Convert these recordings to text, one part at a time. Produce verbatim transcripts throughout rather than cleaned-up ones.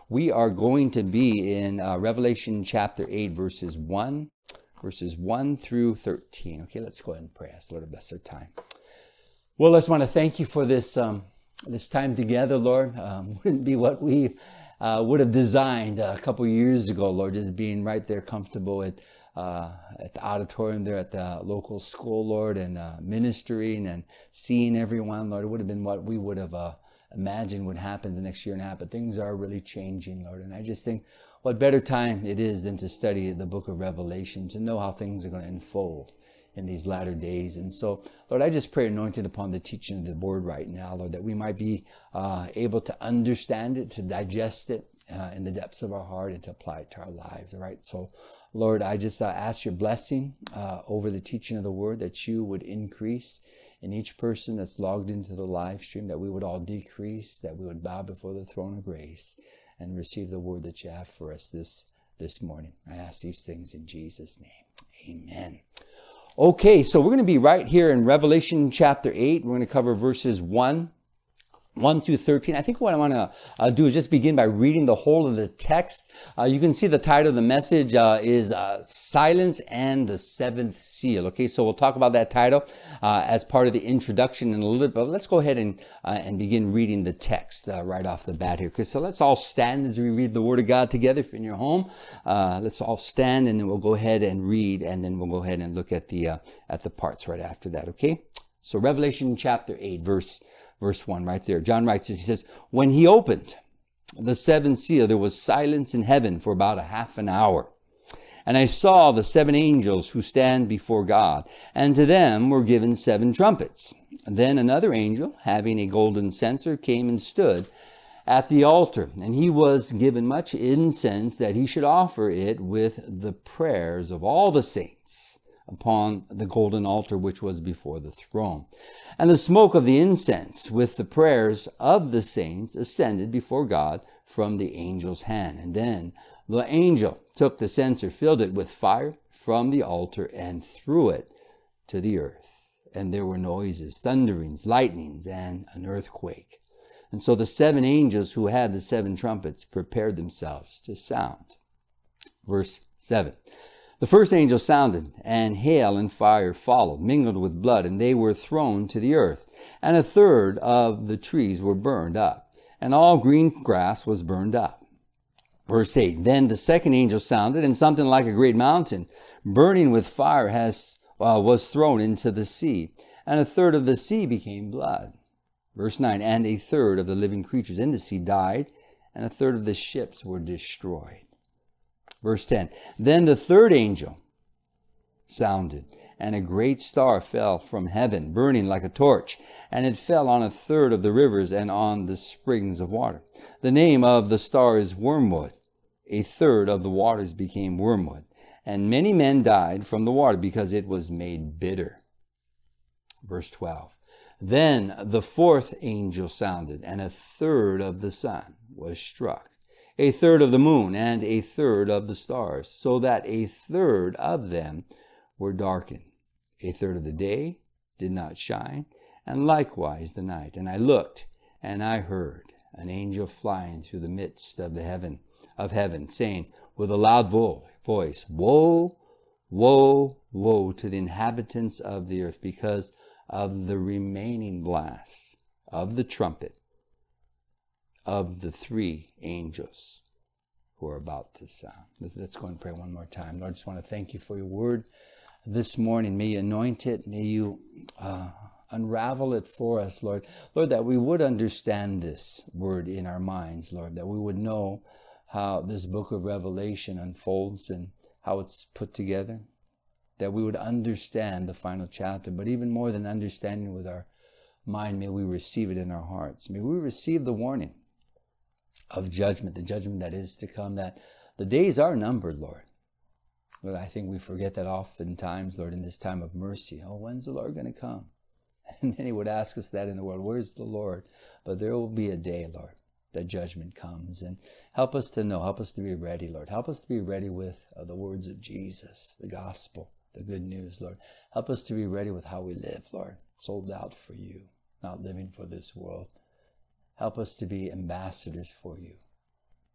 We are going to be in uh, Revelation chapter eight, verses one, verses one through thirteen. Okay, let's go ahead and pray. Ask the Lord to bless our time. Well, I just want to thank you for this um, this time together, Lord. Um, wouldn't be what we uh, would have designed a couple years ago, Lord, just being right there comfortable at uh, at the auditorium there at the local school, Lord, and uh, ministering and seeing everyone, Lord. It would have been what we would have uh, imagined would happen the next year and a half, but things are really changing, Lord. And I just think what better time it is than to study the book of Revelation, to know how things are going to unfold in these latter days. And so, Lord, I just pray anointed upon the teaching of the word right now, Lord, that we might be uh, able to understand it, to digest it uh, in the depths of our heart, and to apply it to our lives. All right. So, Lord, I just uh, ask your blessing uh, over the teaching of the word, that you would increase in each person that's logged into the live stream, that we would all decrease, that we would bow before the throne of grace and receive the word that you have for us this, this morning. I ask these things in Jesus' name. Amen. Okay, so we're going to be right here in Revelation chapter eight. We're going to cover verses one, one through thirteen. I think what I want to uh, do is just begin by reading the whole of the text. Uh, you can see the title of the message uh, is uh, Silence and the Seventh Seal. Okay, so we'll talk about that title uh, as part of the introduction in a little bit, but let's go ahead and, uh, and begin reading the text uh, right off the bat here. Okay, so let's all stand as we read the Word of God together. If you're in your home, uh, let's all stand, and then we'll go ahead and read, and then we'll go ahead and look at the, uh, at the parts right after that, okay? So Revelation chapter eight, verse Verse one right there. John writes this. He says, when he opened the seventh seal, there was silence in heaven for about a half an hour. And I saw the seven angels who stand before God, and to them were given seven trumpets. Then another angel, having a golden censer, came and stood at the altar. And he was given much incense, that he should offer it with the prayers of all the saints upon the golden altar which was before the throne. And the smoke of the incense with the prayers of the saints ascended before God from the angel's hand. And then the angel took the censer, filled it with fire from the altar, and threw it to the earth. And there were noises, thunderings, lightnings, and an earthquake. And so the seven angels who had the seven trumpets prepared themselves to sound. Verse seven. The first angel sounded, and hail and fire followed, mingled with blood, and they were thrown to the earth. And a third of the trees were burned up, and all green grass was burned up. Verse eight. Then the second angel sounded, and something like a great mountain, burning with fire, has uh, was thrown into the sea, and a third of the sea became blood. Verse nine. And a third of the living creatures in the sea died, and a third of the ships were destroyed. Verse ten, then the third angel sounded, and a great star fell from heaven, burning like a torch, and it fell on a third of the rivers and on the springs of water. The name of the star is Wormwood. A third of the waters became wormwood, and many men died from the water because it was made bitter. Verse twelve, then the fourth angel sounded, and a third of the sun was struck, a third of the moon, and a third of the stars, so that a third of them were darkened. A third of the day did not shine, and likewise the night. And I looked, and I heard an angel flying through the midst of the heaven of heaven, saying with a loud vo- voice, Woe, woe, woe to the inhabitants of the earth, because of the remaining blasts of the trumpet of the three angels who are about to sound. Let's go and pray one more time. Lord, I just want to thank you for your word this morning. May you anoint it. May you uh, unravel it for us, Lord. Lord, that we would understand this word in our minds, Lord, that we would know how this book of Revelation unfolds and how it's put together, that we would understand the final chapter, but even more than understanding with our mind, may we receive it in our hearts. May we receive the warning of judgment, the judgment that is to come, that the days are numbered, Lord. Lord, I think we forget that oftentimes, Lord, in this time of mercy. Oh, when's the Lord going to come? And many would ask us that in the world, where's the Lord? But there will be a day, Lord, that judgment comes. And help us to know, help us to be ready, Lord. Help us to be ready with uh, the words of Jesus, the gospel, the good news, Lord. Help us to be ready with how we live, Lord, sold out for you, not living for this world. Help us to be ambassadors for you.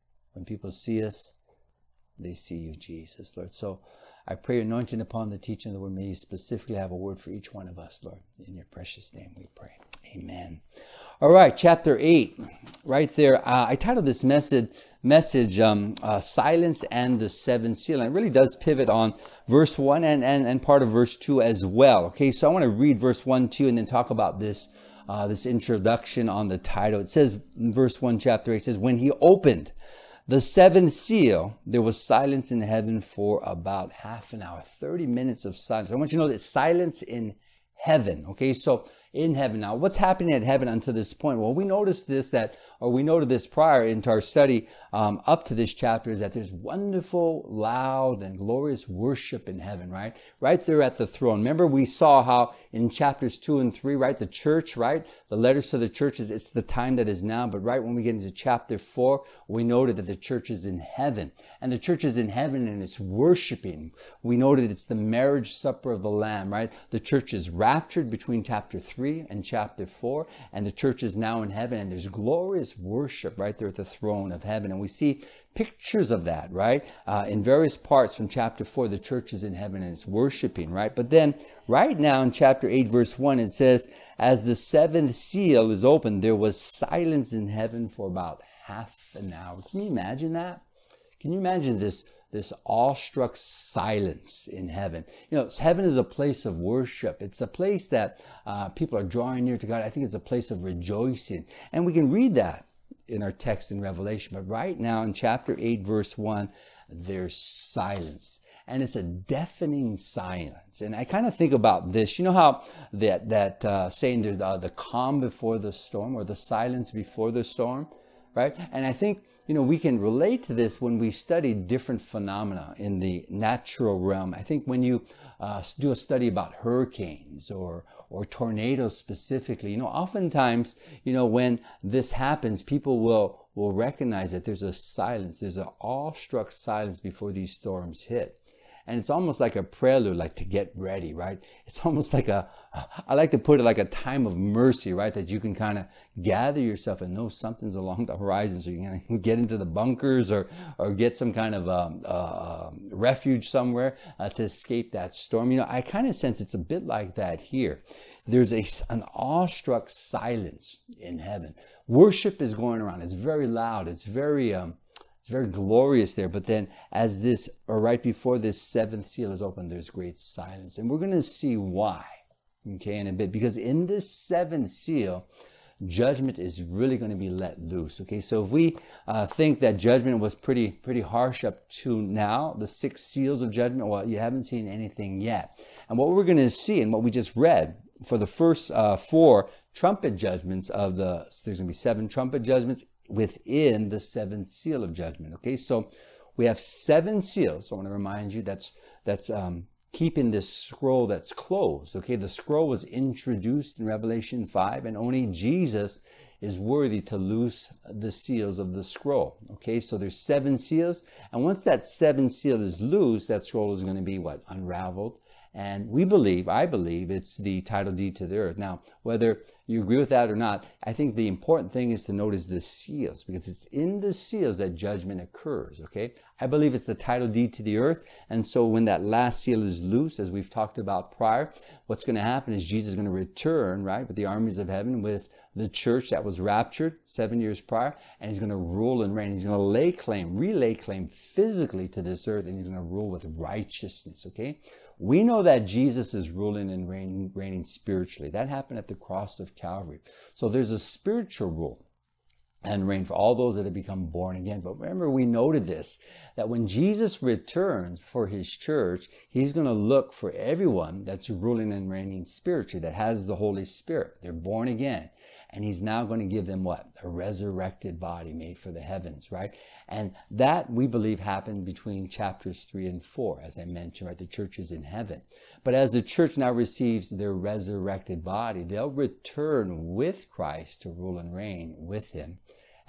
When people see us, they see you, Jesus, Lord. So I pray your anointing upon the teaching of the word. May you specifically have a word for each one of us, Lord. In your precious name we pray. Amen. All right, chapter eight, right there. Uh, I titled this message, message um, uh, Silence and the Seventh Seal. And it really does pivot on verse one and, and, and part of verse two as well. Okay, so I want to read verse one, two, and then talk about this, uh, this introduction on the title. It says in verse one, chapter eight, it says, when he opened the seventh seal, there was silence in heaven for about half an hour, thirty minutes of silence. I want you to know that silence in heaven. Okay, so in heaven. Now, what's happening at heaven until this point? Well, we noticed this that, or we noted this prior into our study um, up to this chapter, is that there's wonderful, loud, and glorious worship in heaven, right? Right there at the throne. Remember, we saw how in chapters two and three, right, the church, right, the letters to the churches, it's the time that is now. But right when we get into chapter four, we noted that the church is in heaven. And the church is in heaven and it's worshiping. We noted it's the marriage supper of the Lamb, right? The church is raptured between chapter three and chapter four, and the church is now in heaven, and there's glorious worship right there at the throne of heaven. And we see pictures of that, right? Uh, in various parts from chapter four, the church is in heaven and it's worshiping, right? But then right now in chapter eight, verse one, it says, as the seventh seal is opened, there was silence in heaven for about half an hour. Can you imagine that? Can you imagine this? This awestruck silence in heaven. You know, heaven is a place of worship. It's a place that uh, people are drawing near to God. I think it's a place of rejoicing. And we can read that in our text in Revelation. But right now in chapter eight, verse one, there's silence. And it's a deafening silence. And I kind of think about this. You know how that, that uh, saying there's uh, the calm before the storm, or the silence before the storm, right? And I think, you know, we can relate to this when we study different phenomena in the natural realm. I think when you uh, do a study about hurricanes or or tornadoes specifically, you know, oftentimes, you know, when this happens, people will will recognize that there's a silence, there's an awestruck silence before these storms hit. And it's almost like a prelude, like to get ready, right? It's almost like a, I like to put it like a time of mercy, right? That you can kind of gather yourself and know something's along the horizon, so you can get into the bunkers or or get some kind of um, uh, refuge somewhere uh, to escape that storm. You know, I kind of sense it's a bit like that here. There's a, an awestruck silence in heaven. Worship is going around. It's very loud. It's very... Um, It's very glorious there. But then as this, or right before this seventh seal is opened, there's great silence. And we're going to see why, okay, in a bit. Because in this seventh seal, judgment is really going to be let loose, okay? So if we uh, think that judgment was pretty, pretty harsh up to now, the six seals of judgment, well, you haven't seen anything yet. And what we're going to see, and what we just read, for the first uh, four trumpet judgments of the, there's going to be seven trumpet judgments within the seventh seal of judgment. Okay, so we have seven seals. So I want to remind you that's that's um, keeping this scroll that's closed. Okay, the scroll was introduced in Revelation five, and only Jesus is worthy to loose the seals of the scroll. Okay, so there's seven seals, and once that seventh seal is loose, that scroll is going to be what? Unraveled. And we believe, I believe, it's the title deed to the earth. Now, whether you agree with that or not, I think the important thing is to notice the seals, because it's in the seals that judgment occurs, okay? I believe it's the title deed to the earth, and so when that last seal is loose, as we've talked about prior, what's going to happen is Jesus is going to return, right, with the armies of heaven, with the church that was raptured seven years prior, and he's going to rule and reign. He's going to lay claim, relay claim physically to this earth, and he's going to rule with righteousness, okay? We know that Jesus is ruling and reigning, reigning spiritually. That happened at the cross of Calvary. So there's a spiritual rule and reign for all those that have become born again. But remember, we noted this, that when Jesus returns for his church, he's going to look for everyone that's ruling and reigning spiritually, that has the Holy Spirit. They're born again. And he's now going to give them what? A resurrected body made for the heavens, right? And that, we believe, happened between chapters three and four, as I mentioned, right? The church is in heaven. But as the church now receives their resurrected body, they'll return with Christ to rule and reign with him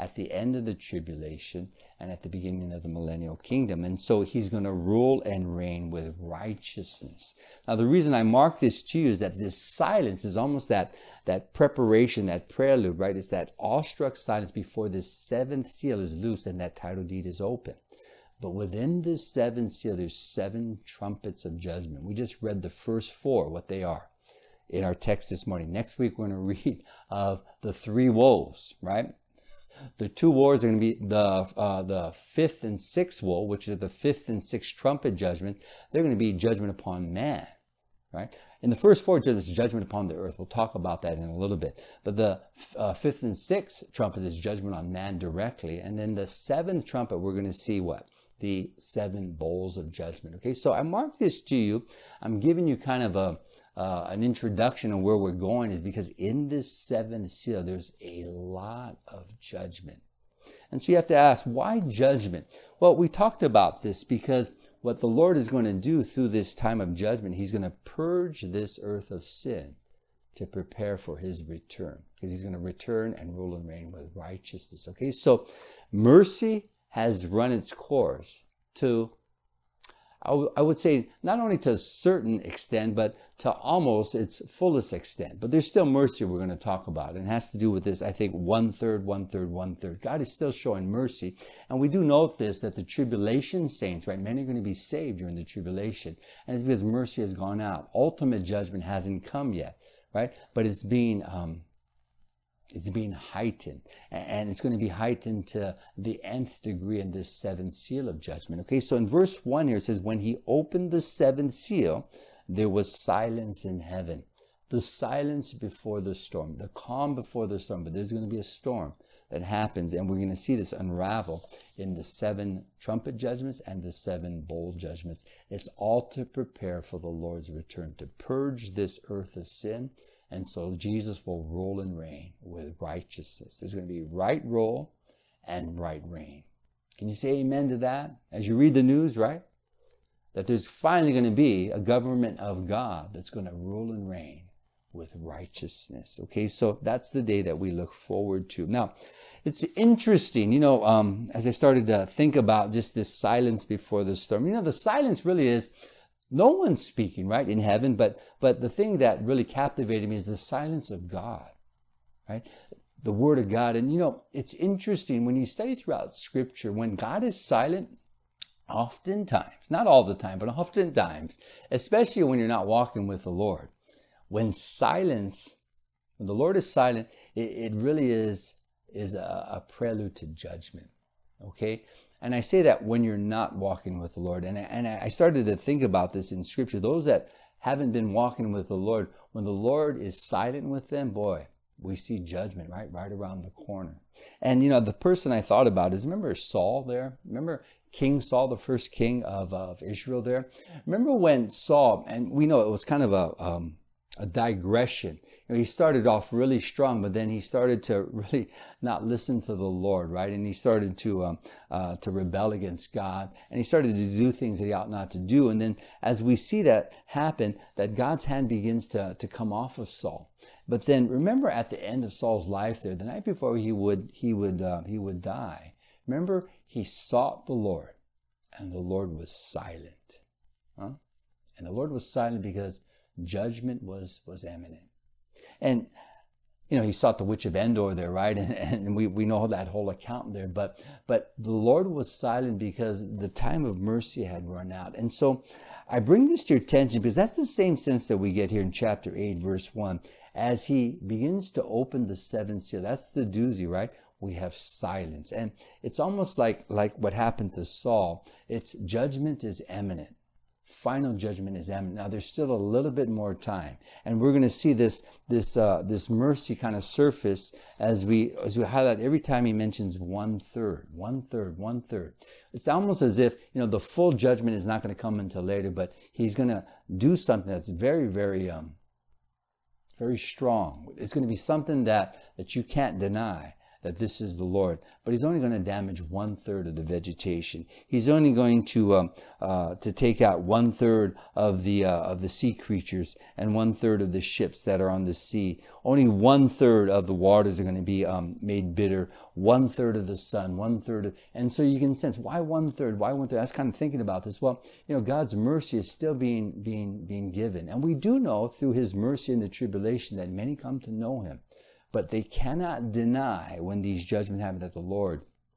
at the end of the tribulation and at the beginning of the millennial kingdom. And so he's going to rule and reign with righteousness. Now, the reason I mark this to you is that this silence is almost that, that preparation, that prelude, right? It's that awestruck silence before this seventh seal is loose and that title deed is open. But within this seventh seal, there's seven trumpets of judgment. We just read the first four, what they are, in our text this morning. Next week, we're going to read of the three woes, right? The two woes are going to be the uh, the fifth and sixth woe, which is the fifth and sixth trumpet judgment. They're going to be judgment upon man, right? In the first four judgments, judgment upon the earth. We'll talk about that in a little bit. But the uh, fifth and sixth trumpet is judgment on man directly. And then the seventh trumpet, we're going to see what? The seven bowls of judgment. Okay, so I mark this to you. I'm giving you kind of a uh, an introduction of where we're going, is because in this seventh seal, there's a lot of judgment. And so you have to ask, why judgment? Well, we talked about this because what the Lord is going to do through this time of judgment, he's going to purge this earth of sin to prepare for his return, because he's going to return and rule and reign with righteousness. Okay, so mercy has run its course to, I, I would say, not only to a certain extent, but to almost its fullest extent. But there's still mercy we're going to talk about. And it has to do with this, I think, one-third, one-third, one-third. God is still showing mercy. And we do note this, that the tribulation saints, right, many are going to be saved during the tribulation. And it's because mercy has gone out. Ultimate judgment hasn't come yet, right? But it's being... Um, It's being heightened, and it's going to be heightened to the nth degree in this seventh seal of judgment. Okay, so in verse one here it says, when he opened the seventh seal, there was silence in heaven. The silence before the storm, the calm before the storm. But there's going to be a storm that happens, and we're going to see this unravel in the seven trumpet judgments and the seven bowl judgments. It's all to prepare for the Lord's return, to purge this earth of sin. And so Jesus will rule and reign with righteousness. There's going to be right rule and right reign. Can you say amen to that? As you read the news, right? That there's finally going to be a government of God that's going to rule and reign with righteousness. Okay, so that's the day that we look forward to. Now, it's interesting, you know, um, as I started to think about just this silence before the storm. You know, the silence really is... no one's speaking, right, in heaven, but but the thing that really captivated me is the silence of God, right? The Word of God. And, you know, it's interesting when you study throughout Scripture, when God is silent, oftentimes, not all the time, but oftentimes, especially when you're not walking with the Lord, when silence, when the Lord is silent, it, it really is, is a, a prelude to judgment, okay? And I say that when you're not walking with the Lord. And, and I started to think about this in Scripture. Those that haven't been walking with the Lord, when the Lord is silent with them, boy, we see judgment right, right around the corner. And, you know, the person I thought about is, remember Saul there? Remember King Saul, the first king of, of Israel there? Remember when Saul, and we know it was kind of a... Um, a digression. You know, he started off really strong, but then he started to really not listen to the Lord, right? And he started to um, uh, to rebel against God, and he started to do things that he ought not to do. And then, as we see that happen, that God's hand begins to to come off of Saul. But then, remember, at the end of Saul's life, there, the night before he would he would uh, he would die. Remember, he sought the Lord, and the Lord was silent. Huh? And the Lord was silent because judgment was was imminent. And you know, he sought the witch of Endor there, right? And, and we, we know that whole account there. But but the Lord was silent because the time of mercy had run out. And so I bring this to your attention because that's the same sense that we get here in chapter eight, verse one. As he begins to open the seventh seal, that's the doozy, right? We have silence. And it's almost like, like what happened to Saul. It's judgment is imminent. Final judgment is imminent. Now there's still a little bit more time, and we're going to see this this uh, this mercy kind of surface as we as we highlight every time he mentions one third, one third, one third. It's almost as if, you know, the full judgment is not going to come until later, but he's going to do something that's very very um very strong. It's going to be something that that you can't deny. that this is the Lord. But he's only going to damage one third of the vegetation. He's only going to um, uh, to take out one third of the uh, of the sea creatures and one third of the ships that are on the sea. Only one third of the waters are going to be um, made bitter. One third of the sun. One third of, and so you can sense why one third. Why one third? I was kind of thinking about this. Well, you know, God's mercy is still being being being given, and we do know through His mercy in the tribulation that many come to know Him. But they cannot deny when these judgments happen that the Lord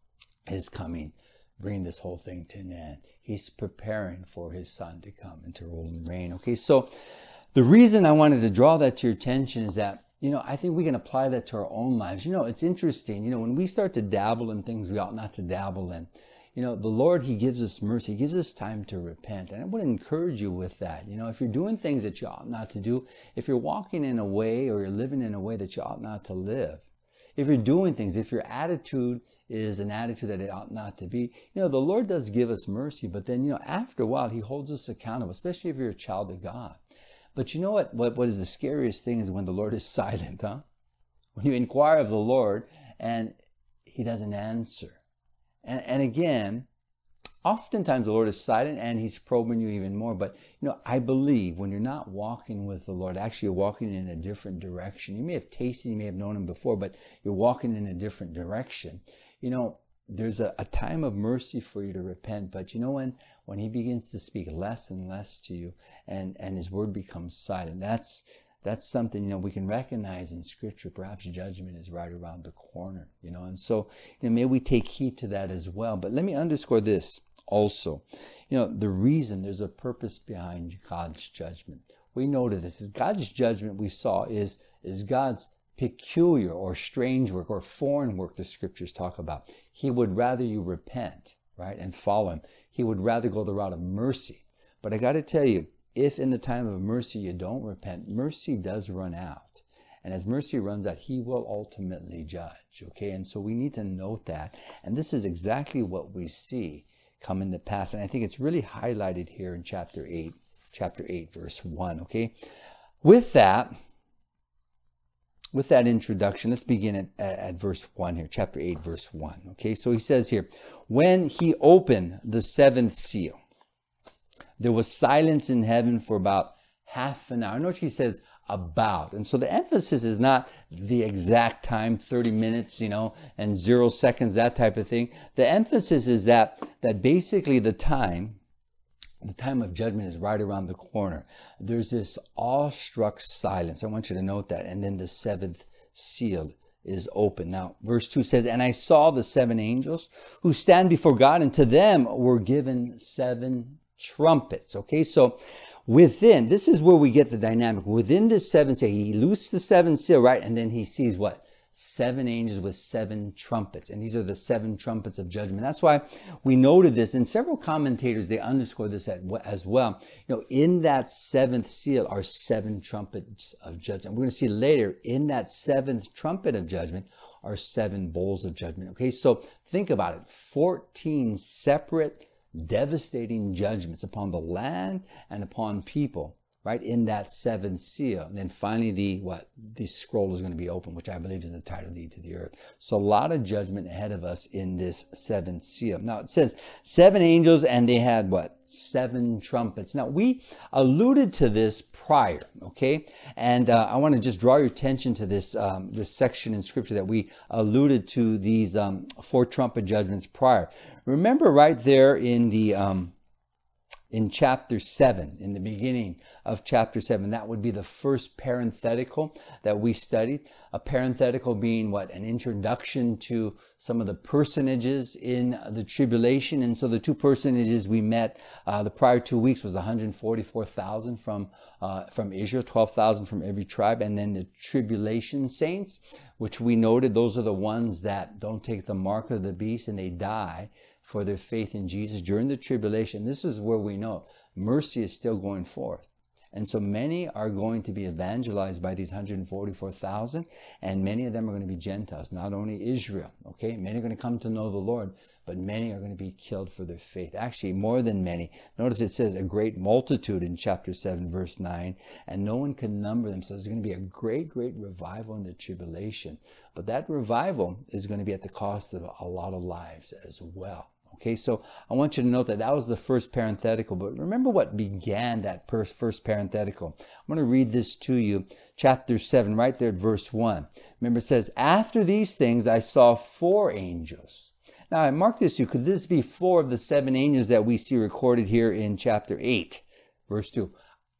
is coming, bringing this whole thing to an end. He's preparing for His Son to come and to rule and reign. Okay, so the reason I wanted to draw that to your attention is that, you know, I think we can apply that to our own lives. You know, it's interesting, you know, when we start to dabble in things we ought not to dabble in, you know, the Lord, He gives us mercy. He gives us time to repent. And I want to encourage you with that. You know, if you're doing things that you ought not to do, if you're walking in a way or you're living in a way that you ought not to live, if you're doing things, if your attitude is an attitude that it ought not to be, you know, the Lord does give us mercy. But then, you know, after a while, He holds us accountable, especially if you're a child of God. But you know what, what, what is the scariest thing is when the Lord is silent, huh? When you inquire of the Lord and He doesn't answer. And, and again, oftentimes the Lord is silent and He's probing you even more. But, you know, I believe when you're not walking with the Lord, actually you're walking in a different direction. You may have tasted, you may have known Him before, but you're walking in a different direction. You know, there's a, a time of mercy for you to repent. But you know when, when He begins to speak less and less to you and, and His word becomes silent, that's... That's something, you know, we can recognize in Scripture. Perhaps judgment is right around the corner, you know. And so, you know, may we take heed to that as well. But let me underscore this also. You know, the reason, there's a purpose behind God's judgment. We noted this. Is God's judgment we saw is, is God's peculiar or strange work or foreign work the Scriptures talk about. He would rather you repent, right, and follow Him. He would rather go the route of mercy. But I got to tell you, if in the time of mercy you don't repent, mercy does run out. And as mercy runs out, He will ultimately judge. Okay, and so we need to note that. And this is exactly what we see come into pass. And I think it's really highlighted here in chapter eight, chapter eight, verse one. Okay, with that, with that introduction, let's begin at, at, at verse one here, chapter eight, verse one. Okay, so he says here, when He opened the seventh seal, there was silence in heaven for about half an hour. Notice He says about. And so the emphasis is not the exact time, thirty minutes, you know, and zero seconds, that type of thing. The emphasis is that, that basically the time, the time of judgment is right around the corner. There's this awestruck silence. I want you to note that. And then the seventh seal is open. Now, verse two says, and I saw the seven angels who stand before God, and to them were given seven trumpets. Okay, so within, this is where we get the dynamic. Within this seven seal, He loosed the seven seal, right? And then He sees what? Seven angels with seven trumpets. And these are the seven trumpets of judgment. That's why we noted this. And several commentators, they underscore this as well. You know, in that seventh seal are seven trumpets of judgment. We're going to see later, in that seventh trumpet of judgment are seven bowls of judgment. Okay, so think about it. fourteen separate devastating judgments upon the land and upon people, right, in that seventh seal. And then finally the what the scroll is going to be open, which I believe is the title deed to the earth. So a lot of judgment ahead of us in this seventh seal. Now it says seven angels, and they had what? Seven trumpets. Now we alluded to this prior, okay, and uh, I want to just draw your attention to this um, this section in Scripture that we alluded to these um, four trumpet judgments prior. Remember right there in the um, in chapter seven, in the beginning of chapter seven, that would be the first parenthetical that we studied. A parenthetical being what? An introduction to some of the personages in the tribulation. And so the two personages we met uh, the prior two weeks was one hundred forty-four thousand from uh, from Israel, twelve thousand from every tribe, and then the tribulation saints, which we noted those are the ones that don't take the mark of the beast and they die for their faith in Jesus during the tribulation. This is where we know mercy is still going forth. And so many are going to be evangelized by these one hundred forty-four thousand, and many of them are going to be Gentiles, not only Israel. Okay, many are going to come to know the Lord. but many are going to be killed for their faith. Actually, more than many. Notice it says a great multitude in chapter seven, verse nine, and no one can number them. So there's going to be a great, great revival in the tribulation. But that revival is going to be at the cost of a lot of lives as well. Okay, so I want you to note that that was the first parenthetical, but remember what began that first parenthetical. I'm going to read this to you, chapter seven, right there at verse one. Remember it says, after these things I saw four angels. Now I marked this to you, could this be four of the seven angels that we see recorded here in chapter eight, verse two?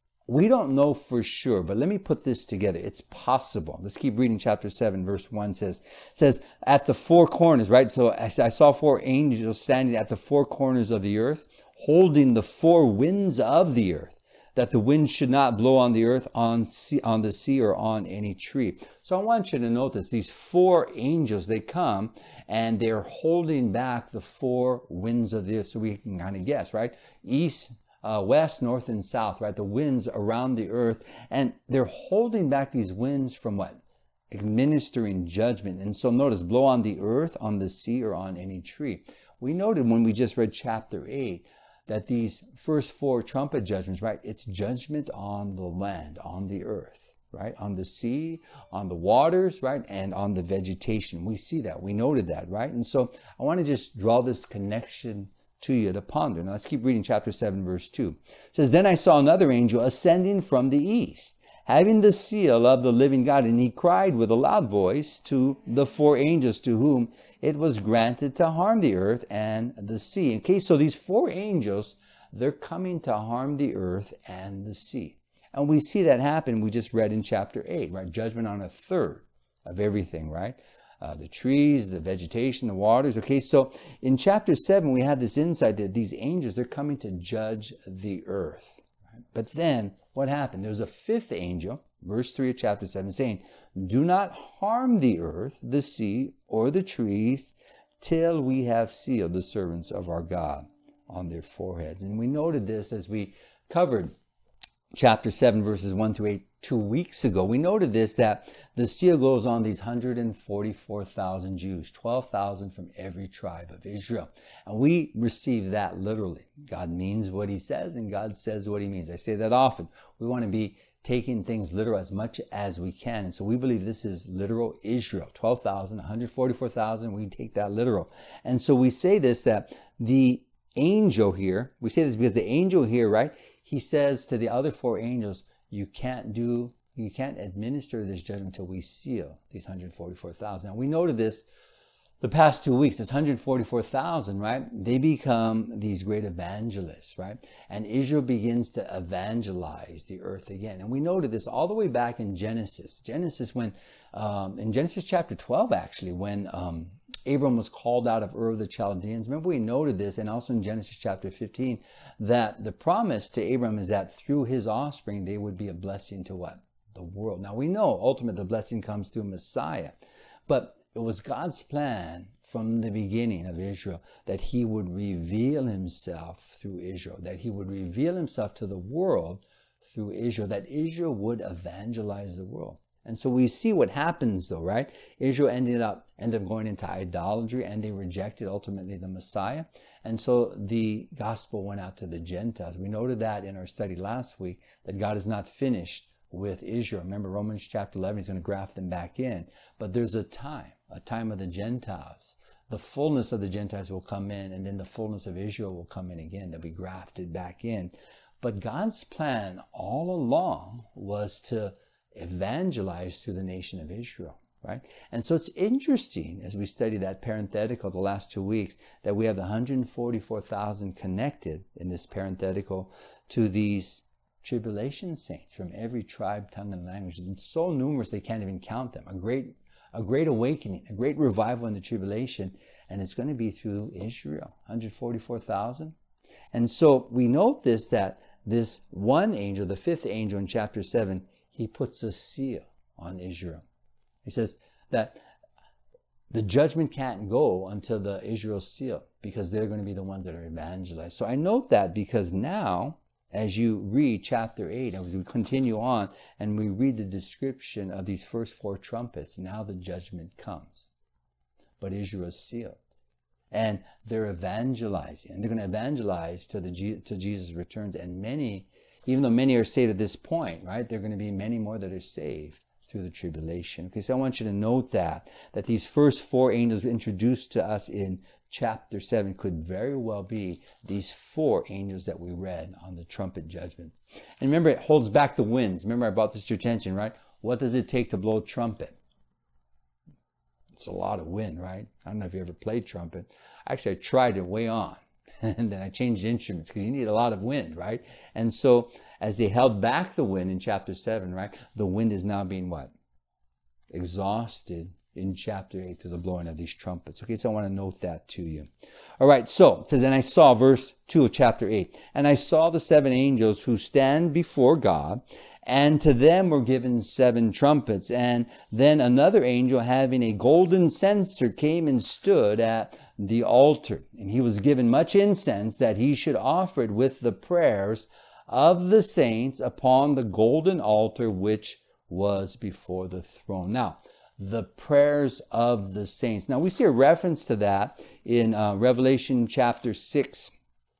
We don't know for sure, but let me put this together. It's possible. Let's keep reading chapter seven, verse one says, says, at the four corners, right? So I saw four angels standing at the four corners of the earth, holding the four winds of the earth, that the wind should not blow on the earth, on, sea, on the sea, or on any tree. So I want you to notice these four angels, they come and they're holding back the four winds of the earth. So we can kind of guess, right? East, Uh, west, north, and south, right? The winds around the earth. And they're holding back these winds from what? Administering judgment. And so notice, blow on the earth, on the sea, or on any tree. We noted when we just read chapter eight that these first four trumpet judgments, right? It's judgment on the land, on the earth, right? On the sea, on the waters, right? And on the vegetation. We see that. We noted that, right? And so I want to just draw this connection to you to ponder. Now let's keep reading chapter seven, verse two. It says, then I saw another angel ascending from the east, having the seal of the living God, and he cried with a loud voice to the four angels to whom it was granted to harm the earth and the sea. Okay, so these four angels, they're coming to harm the earth and the sea. And we see that happen, we just read in chapter eight, right? Judgment on a third of everything, right? Uh, the trees, the vegetation, the waters. Okay, so in chapter seven, we have this insight that these angels, they're coming to judge the earth. Right? But then what happened? There's a fifth angel, verse three of chapter seven, saying, do not harm the earth, the sea, or the trees, till we have sealed the servants of our God on their foreheads. And we noted this as we covered chapter seven, verses one through eight, two weeks ago. We noted this, that the seal goes on these one hundred forty-four thousand Jews, twelve thousand from every tribe of Israel. And we receive that literally. God means what he says, and God says what he means. I say that often. We want to be taking things literal as much as we can. And so we believe this is literal Israel, twelve thousand, one hundred forty-four thousand. We take that literal. And so we say this, that the angel here, we say this because the angel here, right, he says to the other four angels, you can't do, you can't administer this judgment until we seal these one hundred forty-four thousand. Now we noted this the past two weeks, this one hundred forty-four thousand, right? They become these great evangelists, right? And Israel begins to evangelize the earth again. And we noted this all the way back in Genesis. Genesis when, um, in Genesis chapter twelve actually, when um, Abram was called out of Ur of the Chaldeans. Remember we noted this, and also in Genesis chapter fifteen, that the promise to Abram is that through his offspring, they would be a blessing to what? The world. Now we know ultimately the blessing comes through Messiah, but it was God's plan from the beginning of Israel that he would reveal himself through Israel, that he would reveal himself to the world through Israel, that Israel would evangelize the world. And so we see what happens though, right? Israel ended up, ended up going into idolatry, and they rejected ultimately the Messiah. And so the gospel went out to the Gentiles. We noted that in our study last week, that God is not finished with Israel. Remember Romans chapter eleven, he's going to graft them back in. But there's a time, a time of the Gentiles. The fullness of the Gentiles will come in, and then the fullness of Israel will come in again. They'll be grafted back in. But God's plan all along was to evangelize through the nation of Israel, right? And so it's interesting as we study that parenthetical the last two weeks that we have the one hundred forty-four thousand connected in this parenthetical to these tribulation saints from every tribe, tongue, and language. And so numerous they can't even count them. A great, a great awakening, a great revival in the tribulation, and it's going to be through Israel, one hundred forty-four thousand. And so we note this, that this one angel, the fifth angel in chapter seven, he puts a seal on Israel. He says that the judgment can't go until the Israel seal, because they're going to be the ones that are evangelized. So I note that because now, as you read chapter eight, as we continue on and we read the description of these first four trumpets, now the judgment comes. But Israel is sealed. And they're evangelizing. And they're going to evangelize till, the, till Jesus returns. And many, even though many are saved at this point, right, there are going to be many more that are saved through the tribulation. Okay, so I want you to note that, that these first four angels introduced to us in chapter seven could very well be these four angels that we read on the trumpet judgment. And remember, it holds back the winds. Remember, I brought this to your attention, right? What does it take to blow a trumpet? It's a lot of wind, right? I don't know if you ever played trumpet. Actually, I tried it way on. And then I changed instruments because you need a lot of wind, right? And so as they held back the wind in chapter seven, right, the wind is now being what? Exhausted in chapter eight through the blowing of these trumpets. Okay, so I want to note that to you. All right, so it says, and I saw, verse two of chapter eight, and I saw the seven angels who stand before God, and to them were given seven trumpets. And then another angel having a golden censer came and stood at the altar. And he was given much incense that he should offer it with the prayers of the saints upon the golden altar which was before the throne. Now, the prayers of the saints. Now, we see a reference to that in uh, Revelation chapter six,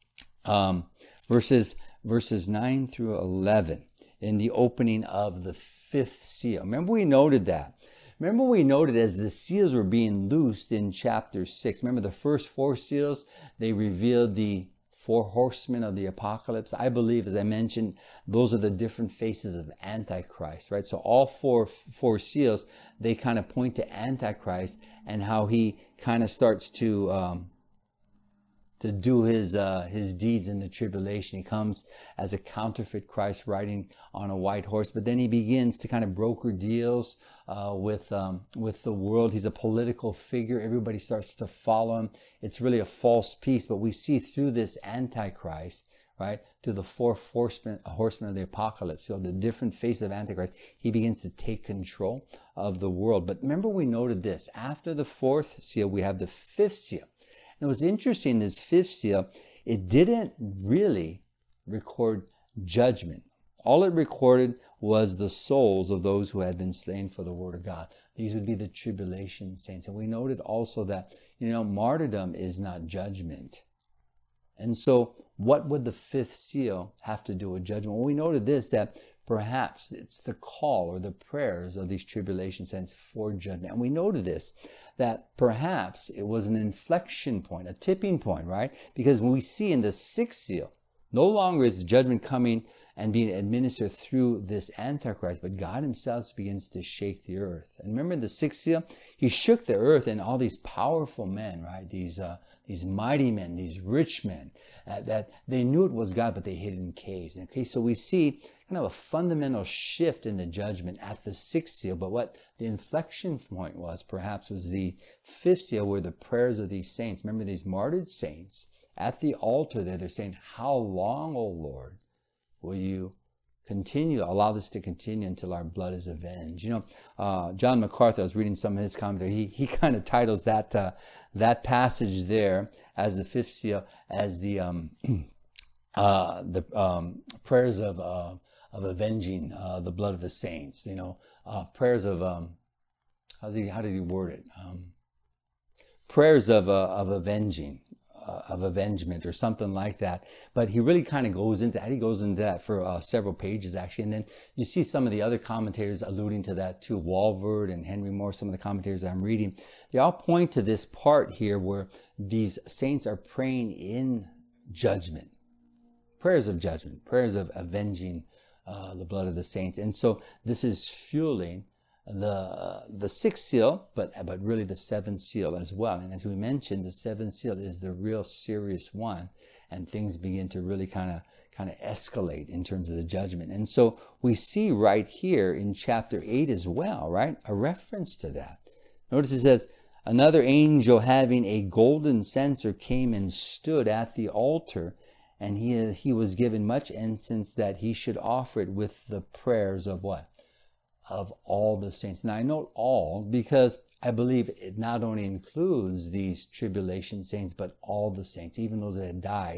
um, verses, verses nine through eleven. In the opening of the fifth seal. Remember we noted that. Remember we noted as the seals were being loosed in chapter six. Remember the first four seals, they revealed the four horsemen of the apocalypse. I believe, as I mentioned, those are the different faces of Antichrist, right? So all four, four seals, they kind of point to Antichrist and how he kind of starts to... Um, to do his uh, his deeds in the tribulation. He comes as a counterfeit Christ riding on a white horse, but then he begins to kind of broker deals uh, with um, with the world. He's a political figure. Everybody starts to follow him. It's really a false peace, but we see through this Antichrist, right, through the four horsemen, horsemen of the apocalypse, so the different faces of Antichrist, he begins to take control of the world. But remember we noted this, after the fourth seal, we have the fifth seal. And it was interesting, this fifth seal, it didn't really record judgment. All it recorded was the souls of those who had been slain for the word of God. These would be the tribulation saints. And we noted also that, you know, martyrdom is not judgment. And so what would the fifth seal have to do with judgment? Well, we noted this, that perhaps it's the call or the prayers of these tribulation saints for judgment. And we noted this, that perhaps it was an inflection point, a tipping point, right? Because when we see in the sixth seal, no longer is judgment coming and being administered through this Antichrist, but God himself begins to shake the earth. And remember in the sixth seal, he shook the earth, and all these powerful men, right? These uh, these mighty men, these rich men, uh, that they knew it was God, but they hid in caves. Okay, so we see kind of a fundamental shift in the judgment at the sixth seal. But what the inflection point was, perhaps, was the fifth seal, where the prayers of these saints, remember these martyred saints, at the altar there, they're saying, how long, O Lord, will you continue, allow this to continue until our blood is avenged? You know, uh, John MacArthur, I was reading some of his commentary, he, he kind of titles that, uh, that passage there as the fifth seal as the, um, uh, the um, prayers of, uh, of avenging uh, the blood of the saints, you know, uh, prayers of, um, how's he, how does he word it? Um, prayers of, uh, of avenging. Uh, of avengement or something like that. But he really kind of goes into that. He goes into that for uh, several pages, actually. And then you see some of the other commentators alluding to that too. Walvoord and Henry Moore, some of the commentators I'm reading, they all point to this part here where these saints are praying in judgment. Prayers of judgment. Prayers of avenging uh, the blood of the saints. And so this is fueling the uh, the sixth seal, but but really the seventh seal as well. And as we mentioned, the seventh seal is the real serious one, and things begin to really kind of kind of escalate in terms of the judgment. And so we see right here in chapter eight as well, right, a reference to that. Notice it says, another angel having a golden censer came and stood at the altar, and he he was given much incense that he should offer it with the prayers of what? Of all the saints. Now I note all because I believe it not only includes these tribulation saints, but all the saints, even those that had died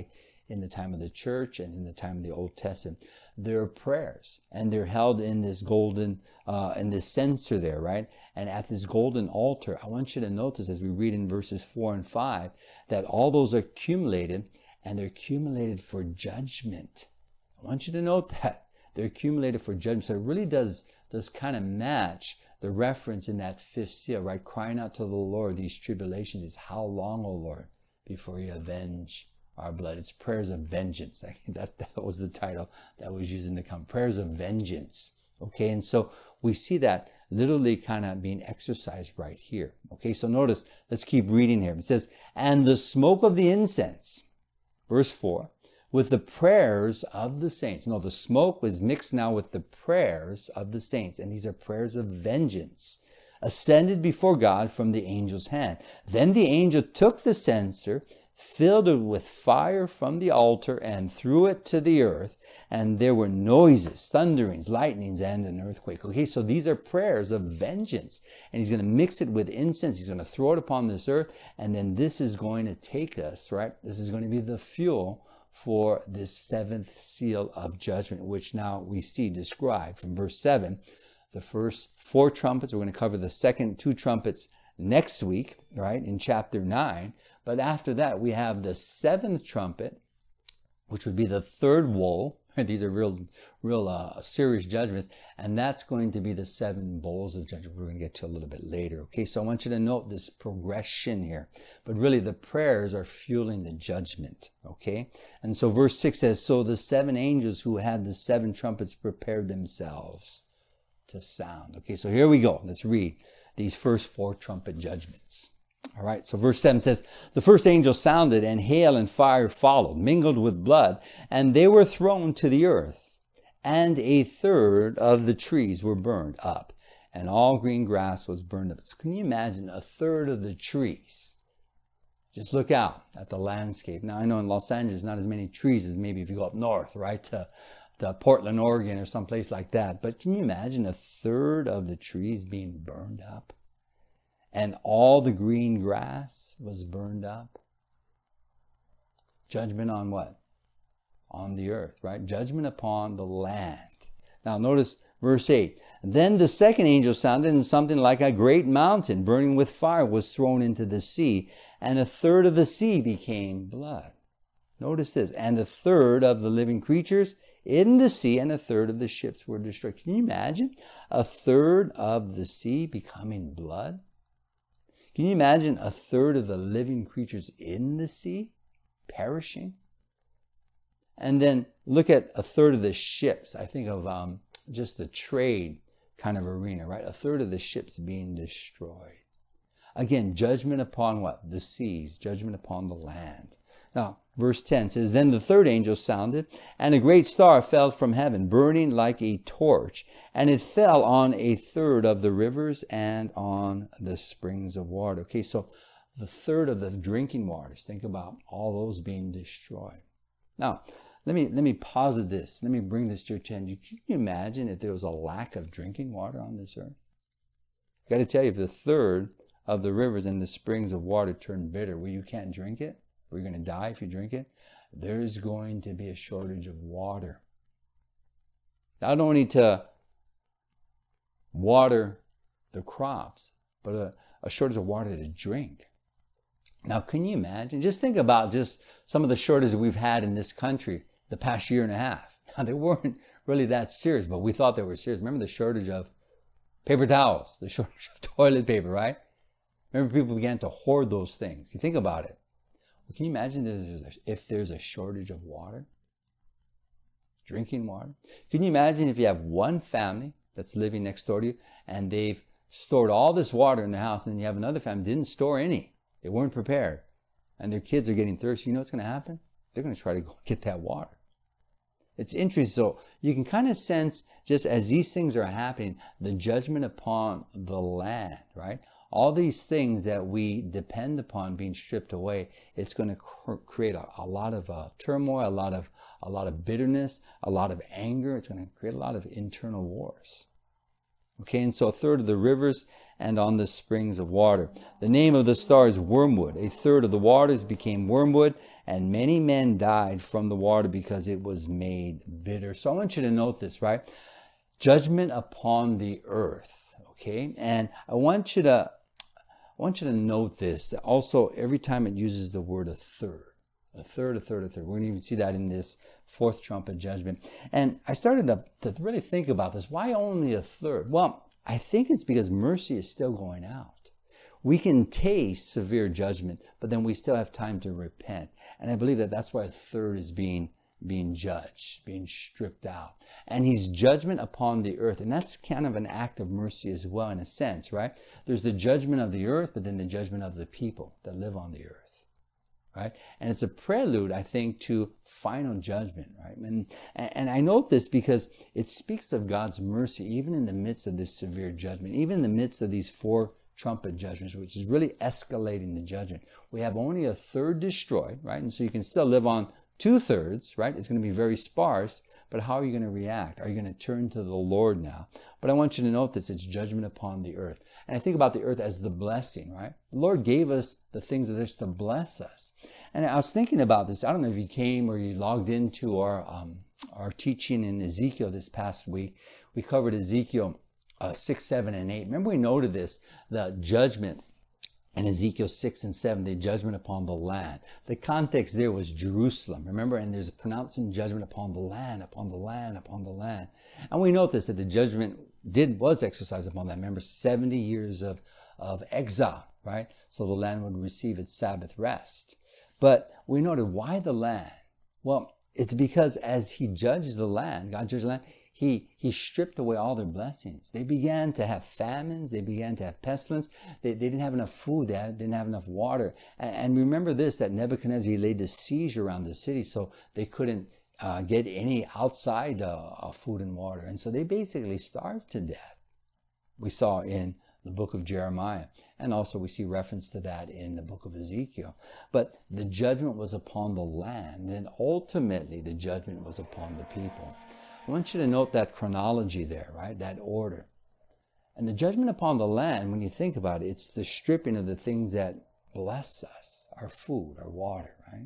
in the time of the church and in the time of the Old Testament. There are prayers, and they're held in this golden, uh, in this censer there, right? And at this golden altar, I want you to notice as we read in verses four and five, that all those are accumulated, and they're accumulated for judgment. I want you to note that. They're accumulated for judgment. So it really does, does kind of match the reference in that fifth seal, right? Crying out to the Lord, these tribulations is, how long, O Lord, before you avenge our blood? It's prayers of vengeance. I think that's, that was the title that was used in the comment. Prayers of vengeance. Okay, and so we see that literally kind of being exercised right here. Okay, so notice, let's keep reading here. It says, and the smoke of the incense, verse four, with the prayers of the saints. No, the smoke was mixed now with the prayers of the saints, and these are prayers of vengeance, ascended before God from the angel's hand. Then the angel took the censer, filled it with fire from the altar, and threw it to the earth, and there were noises, thunderings, lightnings, and an earthquake. Okay, so these are prayers of vengeance, and he's going to mix it with incense. He's going to throw it upon this earth, and then this is going to take us, right? This is going to be the fuel for this seventh seal of judgment, which now we see described from verse seven. The first four trumpets, we're going to cover the second two trumpets next week, right, in chapter nine. But after that, we have the seventh trumpet, which would be the third woe. These are real, real uh, serious judgments, and that's going to be the seven bowls of judgment we're going to get to a little bit later. Okay, so I want you to note this progression here, but really the prayers are fueling the judgment. Okay, and so verse six says, so the seven angels who had the seven trumpets prepared themselves to sound. Okay, so here we go. Let's read these first four trumpet judgments. All right, so verse seven says, the first angel sounded, and hail and fire followed, mingled with blood, and they were thrown to the earth. And a third of the trees were burned up, and all green grass was burned up. So can you imagine a third of the trees? Just look out at the landscape. Now, I know in Los Angeles, not as many trees as maybe if you go up north, right, to, to Portland, Oregon, or someplace like that. But can you imagine a third of the trees being burned up? And all the green grass was burned up. Judgment on what? On the earth, right? Judgment upon the land. Now notice verse eight. Then the second angel sounded, and something like a great mountain burning with fire was thrown into the sea, and a third of the sea became blood. Notice this. And a third of the living creatures in the sea, and a third of the ships were destroyed. Can you imagine a third of the sea becoming blood? Can you imagine a third of the living creatures in the sea perishing? And then look at a third of the ships. I think of um, just the trade kind of arena, right? A third of the ships being destroyed. Again, judgment upon what? The seas, judgment upon the land. Now, verse ten says, then the third angel sounded, and a great star fell from heaven, burning like a torch, and it fell on a third of the rivers and on the springs of water. Okay, so the third of the drinking waters, think about all those being destroyed. Now, let me, let me posit this. Let me bring this to your attention. Can you imagine if there was a lack of drinking water on this earth? I've got to tell you, if the third of the rivers and the springs of water turn bitter, where you can't drink it, where you're going to die if you drink it, there's going to be a shortage of water. Not only to water the crops, but a, a shortage of water to drink. Now, can you imagine? Just think about just some of the shortages we've had in this country the past year and a half. Now, they weren't really that serious, but we thought they were serious. Remember the shortage of paper towels, the shortage of toilet paper, right? Remember people began to hoard those things. You think about it. Well, can you imagine there's, if there's a shortage of water? Drinking water? Can you imagine if you have one family that's living next door to you and they've stored all this water in the house, and then you have another family that didn't store any. They weren't prepared. And their kids are getting thirsty. You know what's going to happen? They're going to try to go get that water. It's interesting. So you can kind of sense, just as these things are happening, the judgment upon the land, right? All these things that we depend upon being stripped away, it's going to cr create a, a lot of uh, turmoil, a lot of, a lot of bitterness, a lot of anger. It's going to create a lot of internal wars. Okay, and so a third of the rivers and on the springs of water. The name of the star is wormwood. A third of the waters became wormwood, and many men died from the water because it was made bitter. So I want you to note this, right? Judgment upon the earth. Okay, and I want you to I want you to note this. Also, every time it uses the word a third. A third, a third, a third. We're going to even see that in this fourth trumpet judgment. And I started to, to really think about this. Why only a third? Well, I think it's because mercy is still going out. We can taste severe judgment, but then we still have time to repent. And I believe that that's why a third is being, being judged, being stripped out. And he's judgment upon the earth. And that's kind of an act of mercy as well, in a sense, right? There's the judgment of the earth, but then the judgment of the people that live on the earth. Right? And it's a prelude, I think, to final judgment. Right? And, and I note this because it speaks of God's mercy, even in the midst of this severe judgment, even in the midst of these four trumpet judgments, which is really escalating the judgment. We have only a third destroyed, right? And so you can still live on two thirds, right? It's going to be very sparse, but how are you going to react? Are you going to turn to the Lord now? But I want you to note this, it's judgment upon the earth. And I think about the earth as the blessing, right? The Lord gave us the things that is to bless us. And I was thinking about this. I don't know if you came or you logged into our, um, our teaching in Ezekiel this past week. We covered Ezekiel uh, six, seven, and eight. Remember we noted this, the judgment in Ezekiel six and seven, the judgment upon the land. The context there was Jerusalem, remember? And there's a pronouncing judgment upon the land, upon the land, upon the land. And we notice that the judgment did was exercised upon that. Remember, seventy years of, of exile, right? So the land would receive its Sabbath rest. But we noted, why the land? Well, it's because as he judged the land, God judged the land, He, he stripped away all their blessings. They began to have famines. They began to have pestilence. They, they didn't have enough food. They had, didn't have enough water. And, and remember this, that Nebuchadnezzar, he laid the siege around the city, so they couldn't uh, get any outside uh, uh, food and water. And so they basically starved to death. We saw in the book of Jeremiah. And also we see reference to that in the book of Ezekiel. But the judgment was upon the land. And ultimately the judgment was upon the people. I want you to note that chronology there, right? That order. And the judgment upon the land, when you think about it, it's the stripping of the things that bless us, our food, our water, right?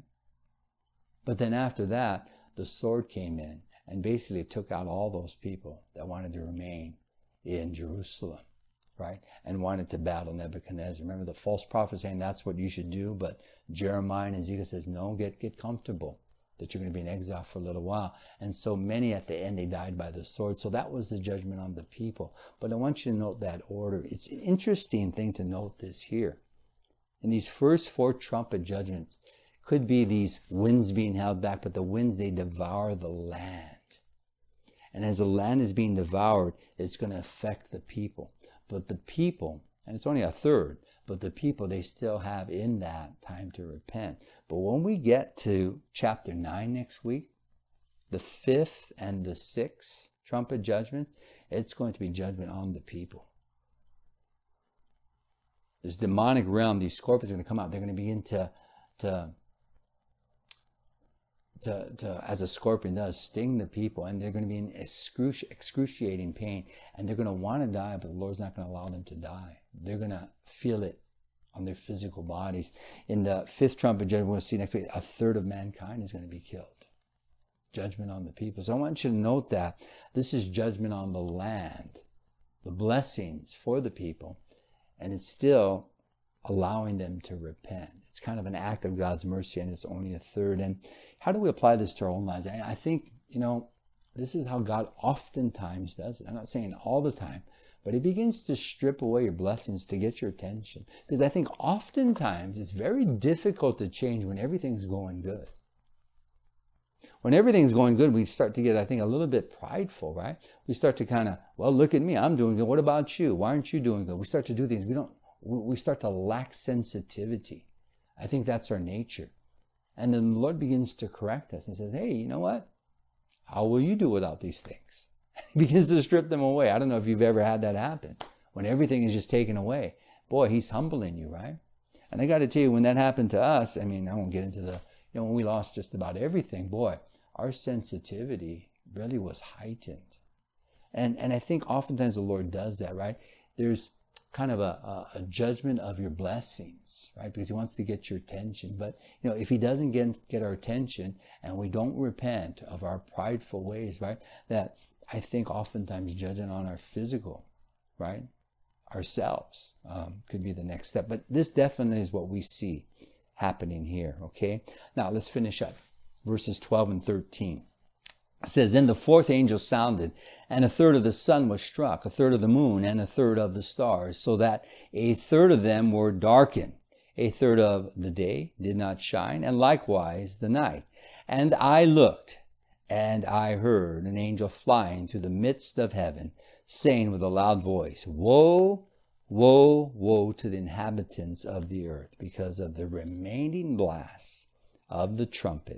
But then after that, the sword came in and basically took out all those people that wanted to remain in Jerusalem, right? And wanted to battle Nebuchadnezzar. Remember the false prophet saying that's what you should do, but Jeremiah and Ezekiel says, no, get, get comfortable, that you're going to be in exile for a little while. And so many at the end, they died by the sword. So that was the judgment on the people. But I want you to note that order. It's an interesting thing to note this here. In these first four trumpet judgments, could be these winds being held back, but the winds, they devour the land. And as the land is being devoured, it's going to affect the people. But the people, and it's only a third, but the people, they still have in that time to repent. But when we get to chapter nine next week, the fifth and the sixth trumpet judgments, it's going to be judgment on the people. This demonic realm, these scorpions are going to come out. They're going to begin to, to, to, to, as a scorpion does, sting the people. And they're going to be in excruci- excruciating pain. And they're going to want to die, but the Lord's not going to allow them to die. They're going to feel it on their physical bodies. In the fifth trumpet judgment, we'll see next week, a third of mankind is going to be killed. Judgment on the people. So I want you to note that this is judgment on the land, the blessings for the people, and it's still allowing them to repent. It's kind of an act of God's mercy, and it's only a third. And how do we apply this to our own lives? I think, you know, this is how God oftentimes does it. I'm not saying all the time, but he begins to strip away your blessings to get your attention. Because I think oftentimes it's very difficult to change when everything's going good. When everything's going good, we start to get, I think, a little bit prideful, right? We start to kind of, well, look at me, I'm doing good. What about you? Why aren't you doing good? We start to do things. We don't, we start to lack sensitivity. I think that's our nature. And then the Lord begins to correct us and says, hey, you know what? How will you do without these things? He begins to strip them away. I don't know if you've ever had that happen. When everything is just taken away. Boy, he's humbling you, right? And I got to tell you, when that happened to us, I mean, I won't get into the, you know, when we lost just about everything, boy, our sensitivity really was heightened. And, and I think oftentimes the Lord does that, right? There's kind of a, a, a judgment of your blessings, right? Because he wants to get your attention. But, you know, if he doesn't get, get our attention and we don't repent of our prideful ways, right? That I think oftentimes judging on our physical, right? Ourselves um, could be the next step. But this definitely is what we see happening here, okay? Now, let's finish up. Verses twelve and thirteen. It says, then the fourth angel sounded, and a third of the sun was struck, a third of the moon, and a third of the stars, so that a third of them were darkened. A third of the day did not shine, and likewise the night. And I looked, and I heard an angel flying through the midst of heaven, saying with a loud voice, Woe, woe, woe to the inhabitants of the earth, because of the remaining blasts of the trumpet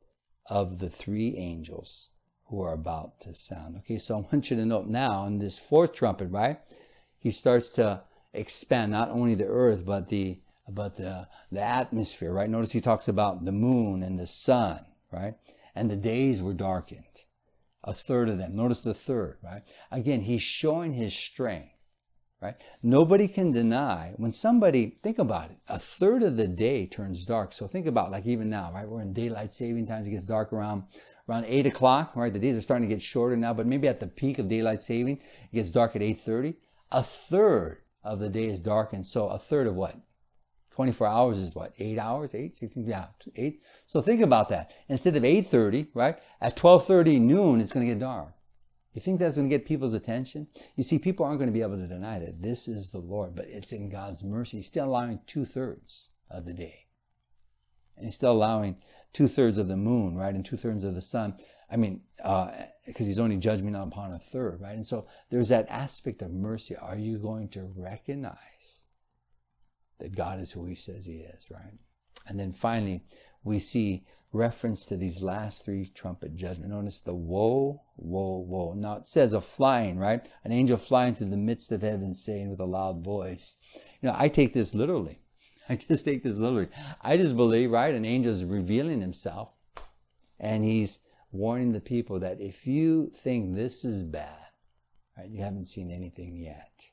of the three angels who are about to sound. Okay, so I want you to note now in this fourth trumpet, right? He starts to expand not only the earth, but the but the, the atmosphere, right? Notice he talks about the moon and the sun, right? And the days were darkened. A third of them. Notice the third, right? Again, he's showing his strength, right? Nobody can deny when somebody, think about it, a third of the day turns dark. So think about like even now, right? We're in daylight saving times. It gets dark around, around eight o'clock, right? The days are starting to get shorter now, but maybe at the peak of daylight saving, it gets dark at eight thirty. A third of the day is darkened. So a third of what? twenty-four hours is what? Eight hours? Eight? sixteen? Yeah, eight. So think about that. Instead of eight thirty, right? At twelve thirty noon, it's going to get dark. You think that's going to get people's attention? You see, people aren't going to be able to deny that this is the Lord, but it's in God's mercy. He's still allowing two-thirds of the day. And he's still allowing two-thirds of the moon, right? And two-thirds of the sun. I mean, uh, because he's only judging upon a third, right? And so there's that aspect of mercy. Are you going to recognize that God is who he says he is, right? And then finally, we see reference to these last three trumpet judgments. Notice the woe, woe, woe. Now it says a flying, right? An angel flying through the midst of heaven saying with a loud voice. You know, I take this literally. I just take this literally. I just believe, right? An angel is revealing himself. And he's warning the people that if you think this is bad, right? You haven't seen anything yet.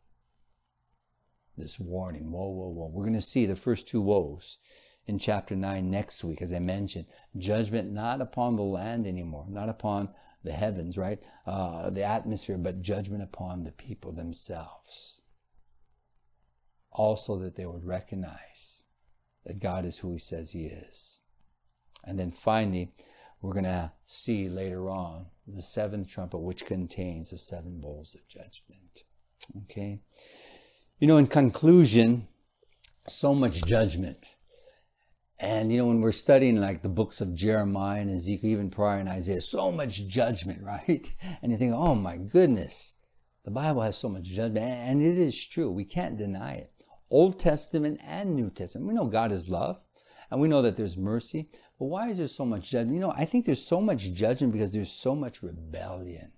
This warning, woe, woe, woe. We're going to see the first two woes in chapter nine next week, as I mentioned. Judgment not upon the land anymore, not upon the heavens, right? Uh, the atmosphere, but judgment upon the people themselves. Also that they would recognize that God is who he says he is. And then finally, we're going to see later on the seventh trumpet, which contains the seven bowls of judgment. Okay? You know, in conclusion, so much judgment. And, you know, when we're studying like the books of Jeremiah and Ezekiel, even prior in Isaiah, so much judgment, right? And you think, oh my goodness, the Bible has so much judgment. And it is true. We can't deny it. Old Testament and New Testament. We know God is love. And we know that there's mercy. But why is there so much judgment? You know, I think there's so much judgment because there's so much rebellion.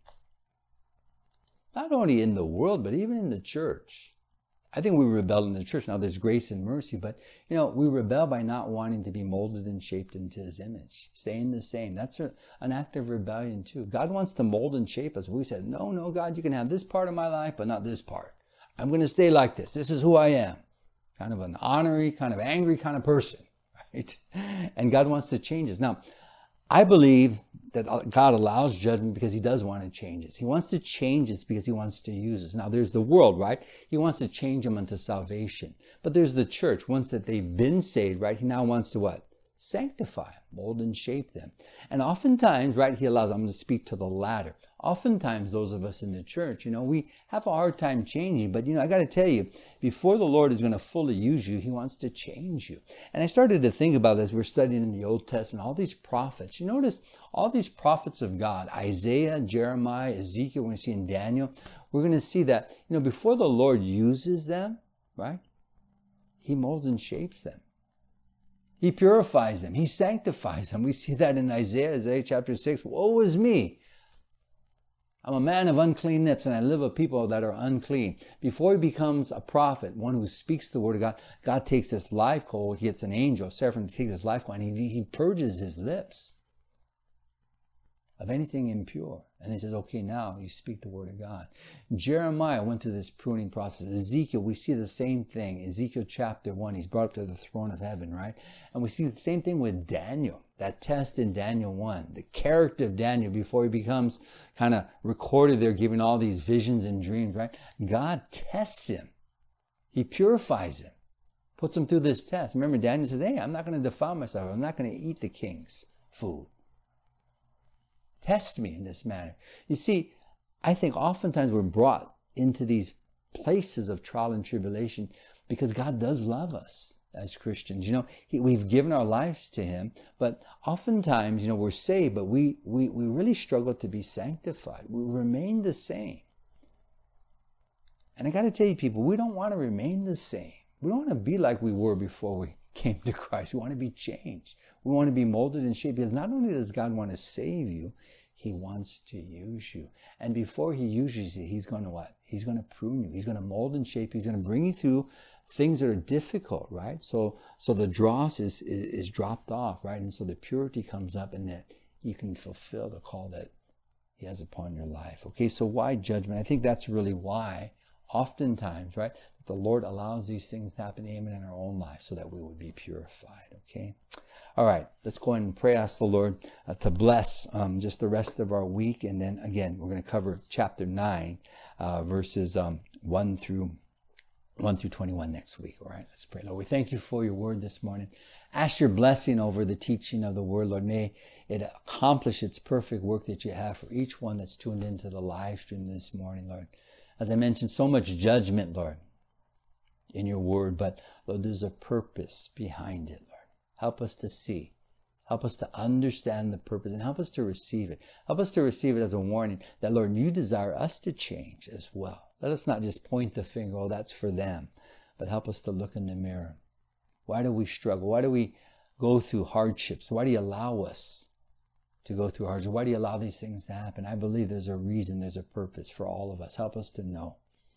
Not only in the world, but even in the church. I think we rebel in the church. Now there's grace and mercy, but you know, we rebel by not wanting to be molded and shaped into his image, staying the same. That's a, an act of rebellion too. God wants to mold and shape us. We said, no, no, God, you can have this part of my life, but not this part. I'm going to stay like this. This is who I am. Kind of an honorary, kind of angry kind of person, right? And God wants to change us. Now, I believe that God allows judgment because he does want to change us. He wants to change us because he wants to use us. Now, there's the world, right? He wants to change them unto salvation. But there's the church. Once that they've been saved, right? He now wants to what? Sanctify them, mold and shape them. And oftentimes, right, he allows, I'm going to speak to the latter. Oftentimes, those of us in the church, you know, we have a hard time changing. But, you know, I got to tell you, before the Lord is going to fully use you, he wants to change you. And I started to think about this. We're studying in the Old Testament, all these prophets. You notice all these prophets of God, Isaiah, Jeremiah, Ezekiel, we're going to see in Daniel. We're going to see that, you know, before the Lord uses them, right, he molds and shapes them. He purifies them. He sanctifies them. We see that in Isaiah, Isaiah chapter six. Woe is me. I'm a man of unclean lips, and I live with people that are unclean. Before he becomes a prophet, one who speaks the word of God, God takes this live coal, he gets an angel, a seraphim, to take this live coal, and he, he purges his lips. of anything impure. And he says, okay, now you speak the word of God. Jeremiah went through this pruning process. Ezekiel, we see the same thing. Ezekiel chapter one, he's brought up to the throne of heaven, right? And we see the same thing with Daniel, that test in Daniel one. The character of Daniel before he becomes kind of recorded there, giving all these visions and dreams, right? God tests him. He purifies him, puts him through this test. Remember, Daniel says, hey, I'm not going to defile myself. I'm not going to eat the king's food. Test me in this manner. You see, I think oftentimes we're brought into these places of trial and tribulation because God does love us as Christians. You know, he, we've given our lives to him, but oftentimes, you know, we're saved, but we, we, we really struggle to be sanctified. We remain the same. And I got to tell you, people, we don't want to remain the same. We don't want to be like we were before we came to Christ. We want to be changed. We want to be molded and shaped, because not only does God want to save you, he wants to use you. And before he uses you, he's going to what? He's going to prune you. He's going to mold and shape you. He's going to bring you through things that are difficult, right? So so the dross is, is, is dropped off, right? And so the purity comes up, and that you can fulfill the call that he has upon your life. Okay, so why judgment? I think that's really why, oftentimes, right, the Lord allows these things to happen, amen, in our own life so that we would be purified, okay? All right, let's go ahead and pray. Ask the Lord uh, to bless um, just the rest of our week. And then again, we're going to cover chapter nine, uh, verses um, one through one through twenty-one next week. All right, let's pray. Lord, we thank you for your word this morning. Ask your blessing over the teaching of the word, Lord. May it accomplish its perfect work that you have for each one that's tuned into the live stream this morning, Lord. As I mentioned, so much judgment, Lord, in your word, but Lord, there's a purpose behind it, Lord. Help us to see. Help us to understand the purpose, and help us to receive it. Help us to receive it as a warning that, Lord, you desire us to change as well. Let us not just point the finger, oh, that's for them, but help us to look in the mirror. Why do we struggle? Why do we go through hardships? Why do you allow us to go through hardships? Why do you allow these things to happen? I believe there's a reason, there's a purpose for all of us. Help us to know.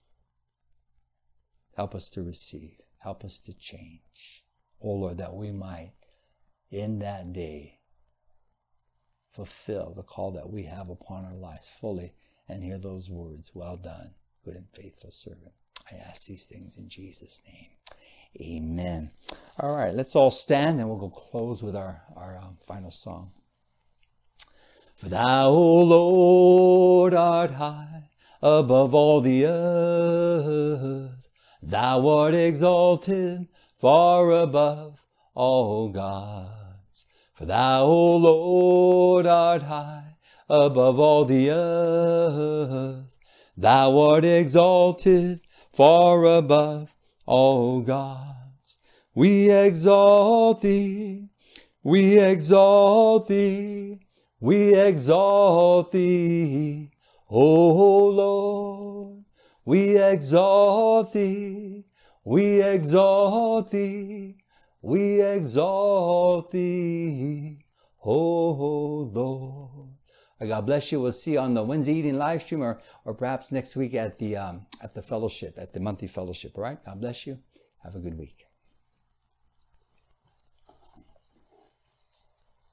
Help us to receive. Help us to change. Oh Lord, that we might, in that day, fulfill the call that we have upon our lives fully and hear those words, well done, good and faithful servant. I ask these things in Jesus' name. Amen. All right, let's all stand and we'll go close with our, our um, final song. For thou, O Lord, art high above all the earth. Thou art exalted far above all gods. For thou, O Lord, art high above all the earth. Thou art exalted far above all gods. We exalt thee, we exalt thee, we exalt thee, O Lord. We exalt thee, we exalt thee, we exalt thee, O Lord. God bless you. We'll see you on the Wednesday evening live stream, or, or perhaps next week at the, um, at the fellowship, at the monthly fellowship. All right? God bless you. Have a good week.